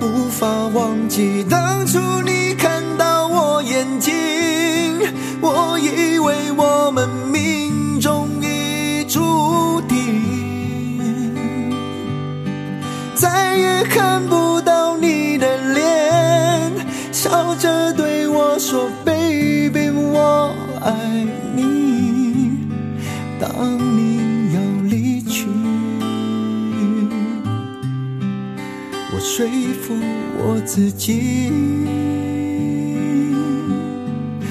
无法忘记当初你看到我眼睛，我以为我们命中已注定，再也看不到你的脸，笑着对我说 Baby 我爱你，当你要离去，我说服我自己